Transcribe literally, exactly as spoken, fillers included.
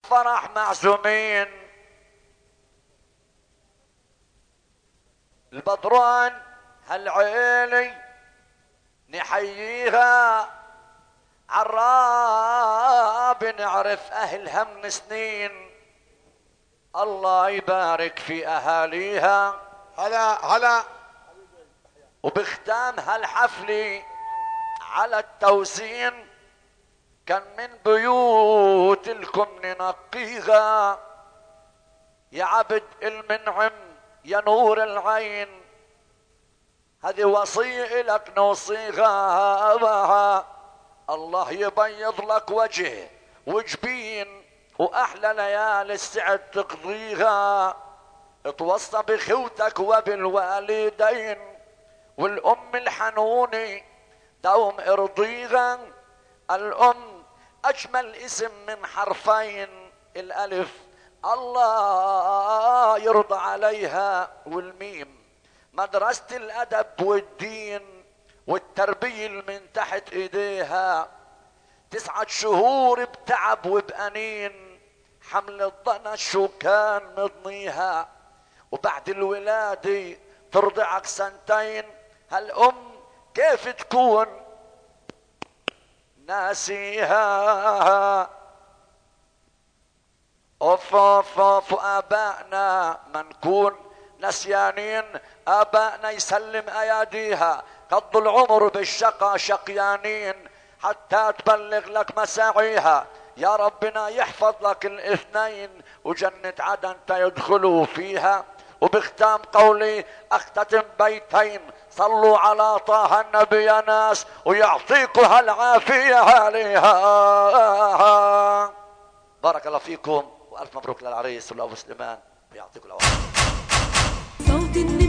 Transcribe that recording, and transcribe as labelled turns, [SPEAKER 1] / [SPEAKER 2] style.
[SPEAKER 1] فرح معزومين البدران هالعيلي نحييها عراب نعرف اهلها من سنين الله يبارك في اهاليها.
[SPEAKER 2] هلا هلا.
[SPEAKER 1] وبختام هالحفلة على التوزين كان من بيوت لكم ننقيها يا عبد المنعم يا نور العين هذه وصية لك نوصيها الله يبيض لك وجه وجبين واحلى ليالي السعد تقضيها اتوصى بخوتك وبالوالدين والام الحنونة دوم ارضيها. الام اجمل اسم من حرفين الالف الله يرضى عليها والميم مدرسة الادب والدين والتربية من تحت ايديها تسعة شهور بتعب وبأنين حمل الضنش وكان مضنيها وبعد الولادة ترضعك سنتين هالأم كيف تكون ناسيها. اوف اوف اوف ابائنا ما نكون نسيانين ابائنا يسلم اياديها قضوا العمر بالشقا شقيانين حتى تبلغ لك مساعيها يا ربنا يحفظ لك الاثنين وجنة عدن يدخلوا فيها. وبختام قولي اختتم بيتين صلوا على طه النبي يا ناس ويعطيكم هالعافية عليها. بارك الله فيكم والف مبروك للعريس والابو سليمان يعطيكم العافية.